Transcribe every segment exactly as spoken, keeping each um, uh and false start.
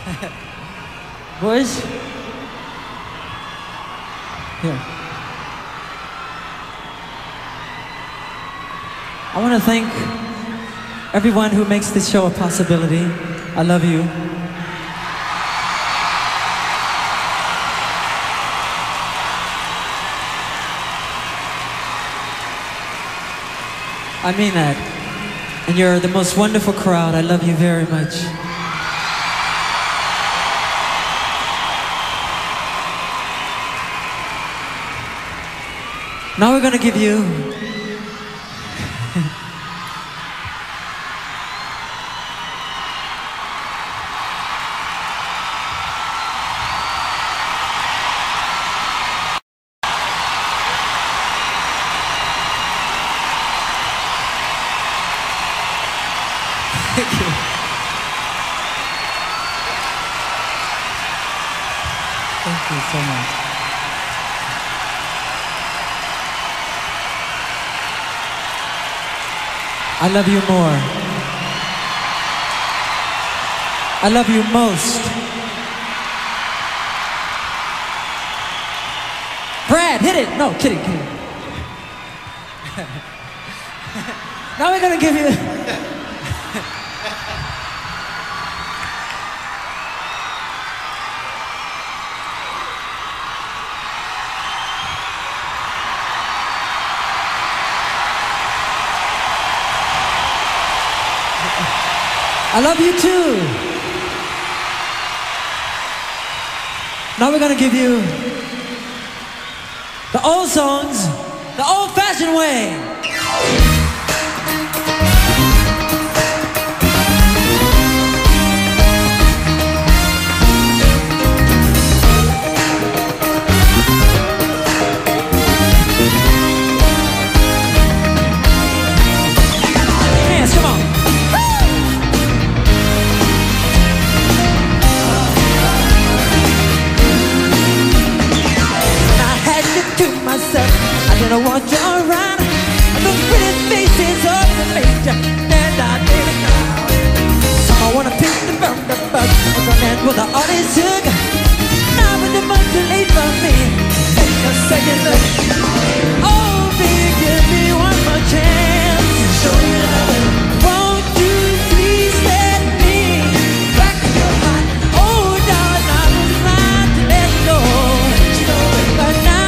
Boys? Here. I want to thank everyone who makes this show a possibility. I love you. I mean that. And you're the most wonderful crowd. I love you very much. Now we're gonna give you Thank you. Thank you so much. I love you more. I love you most. Brad, hit it! No, kidding, kidding. Now we're gonna give you... I love you too. Now we're gonna give you the old songs, the old-fashioned way. Hands, come on. I didn't want you around. Those pretty faces of the major, and I didn't know. So I wanna pick the bum, the bug, and the man with the honest hook. Now with the money too late for me, take a second look. Oh, baby, give me one more chance. Show you love. Won't you please let me back in your heart? Oh, darling, I was not to let go. But now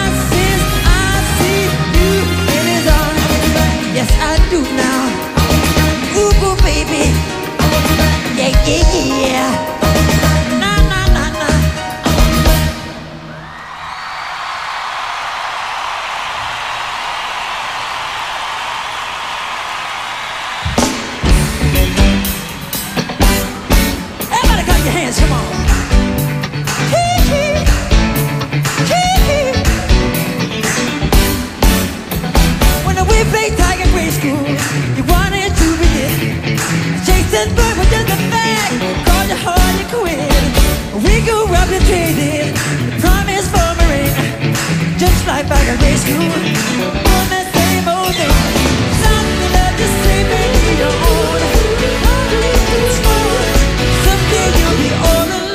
yes, I do now. Ooh, ooh, baby. Yeah, yeah, yeah. Nah, nah, nah, nah. Everybody clap your hands, come on. When we played Tiger Grade School, you wanted to be it. Jason Bird was just a fact, called you hard and quit. We grew up and traded, promise for a ring, just like Tiger Grade School. On that same old thing, something that just say make your own. Someday you'll be all alone.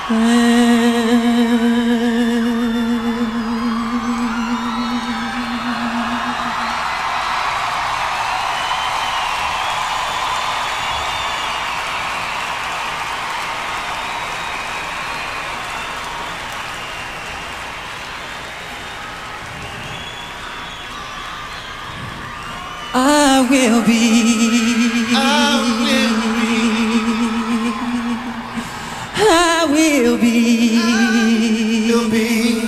I will be, I will be, I will be, will be,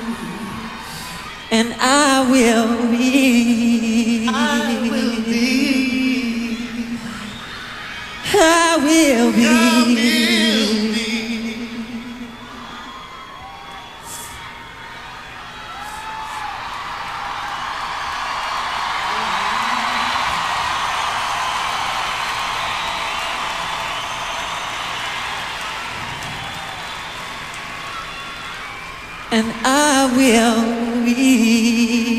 and I will be, I will be, I will be, I will be. and I will be.